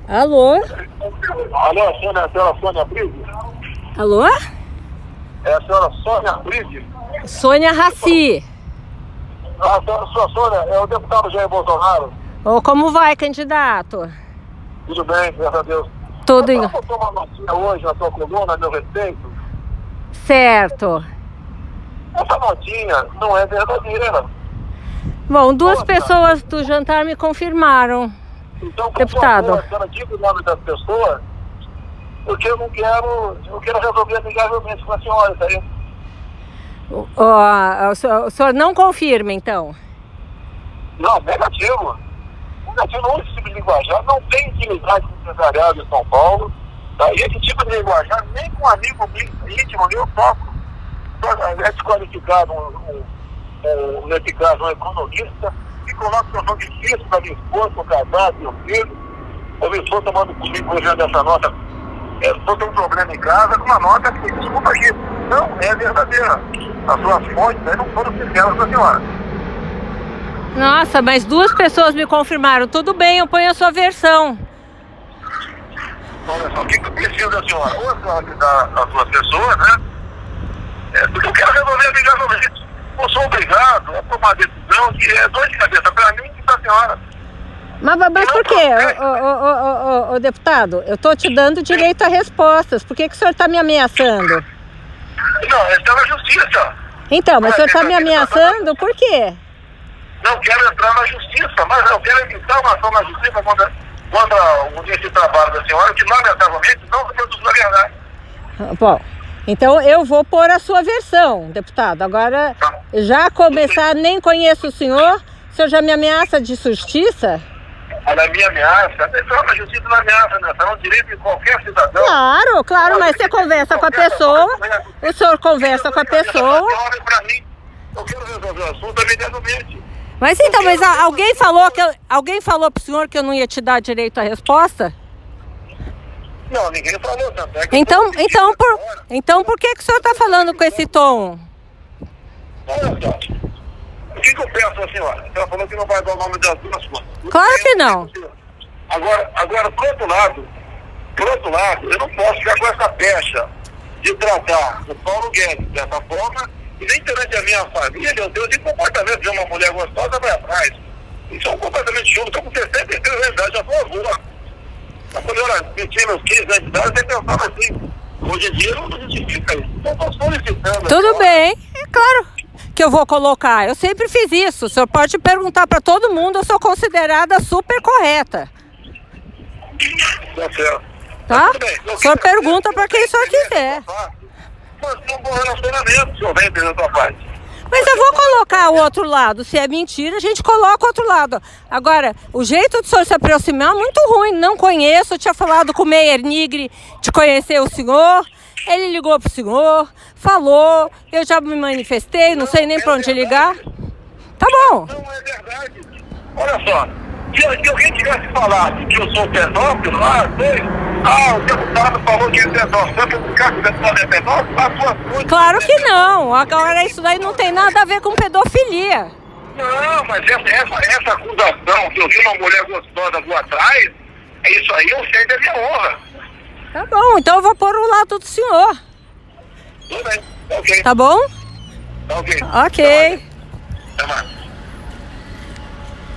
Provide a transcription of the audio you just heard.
Alô? Alô, a senhora Sônia Bride? Alô? É a senhora Sônia Bride? Sônia Raci. A sua Sônia é o deputado Jair Bolsonaro. Ô, como vai, candidato? Tudo bem, graças a Deus. Tudo Eu botou uma notinha hoje na sua coluna, a meu respeito. certo. Essa notinha não é verdadeira. Bom, duas pessoas do jantar me confirmaram. Então, por Deputado. favor, a senhora diga o nome das pessoas, porque eu quero resolver amigavelmente com a senhora isso aí. O senhor não confirma, então? Não, negativo. Negativo, esse tipo de linguajar não tem intimidade com o empresariado de São Paulo. Tá? E esse tipo de linguajar, nem com um amigo íntimo eu toco. É desqualificado, nesse caso, um economista, que coloca situação difícil da minha esposa, o casado, meu filho. Eu estou tomando comigo hoje dessa nota. Estou tendo um problema em casa com uma nota que, desculpa aqui, não é verdadeira. As suas fontes aí não foram sinceras da senhora. Nossa, mas duas pessoas me confirmaram. Tudo bem, eu ponho a sua versão. Olha só, o que eu preciso da senhora? Ou a senhora me dá a sua pessoa, né? Porque eu quero resolver amigavelmente. Eu sou obrigado a tomar decisão que é dor de cabeça para mim e para a senhora. Mas por quê, ô deputado? Eu estou te dando direito a respostas. Por que o senhor está me ameaçando? Não, está na justiça. Então, mas o senhor está me ameaçando por quê? Não quero entrar na justiça, mas eu quero evitar uma ação na justiça contra esse trabalho da senhora, que lamentavelmente não produz na verdade. Bom, então eu vou pôr a sua versão, deputado. Agora, já começar, nem conheço o senhor já me ameaça de justiça? Olha, a minha ameaça, a justiça não ameaça, né? É um direito de qualquer cidadão. Claro, mas você conversa com a pessoa, o senhor conversa com a pessoa. Eu quero resolver o assunto amigavelmente. Mas então, alguém falou pro senhor que eu não ia te dar direito à resposta? Não, ninguém falou tanto. Então por que o senhor está falando com esse tom? Olha só, o que eu peço à senhora? A senhora falou que não vai dar o nome das duas coisas. Claro que não. Agora, por outro lado, eu não posso ficar com essa pecha de tratar o Paulo Guedes dessa forma, e nem perante a minha família, eu tenho esse comportamento de uma mulher gostosa vai atrás. Isso é um comportamento chulo. Estou com 63 anos de idade, já sou avô. Mas quando eu tinha meus 15 anos de idade, eu pensava assim. Hoje em dia não justifica isso. Então estou solicitando. Tudo bem, é claro que eu vou colocar. Eu sempre fiz isso. O senhor pode perguntar para todo mundo, eu sou considerada super correta. Tá certo. Tá? O senhor pergunta para quem o senhor quiser. Manter um bom relacionamento, se houver interesse da parte. Mas eu vou colocar o outro lado. Se é mentira, a gente coloca o outro lado. Agora, o jeito do senhor se aproximar é muito ruim. Não conheço. Eu tinha falado com o Meyer Nigri de conhecer o senhor. Ele ligou pro senhor, falou. Eu já me manifestei, não sei nem para onde ligar. Tá bom. Não é verdade. Olha só. Se alguém tivesse falado que eu sou pedófilo, o deputado falou que é pedófilo. Se eu ficar que o deputado é pedófilo, a sua coisa. Claro que não. Agora isso daí não tem nada a ver com pedofilia. Não, mas essa acusação que eu vi uma mulher gostosa do atrás, é isso aí, eu sei da minha honra. Tá bom, então eu vou pôr o lado do senhor. Tudo bem, ok. Tá bom? Tá ok. Ok. Até mais.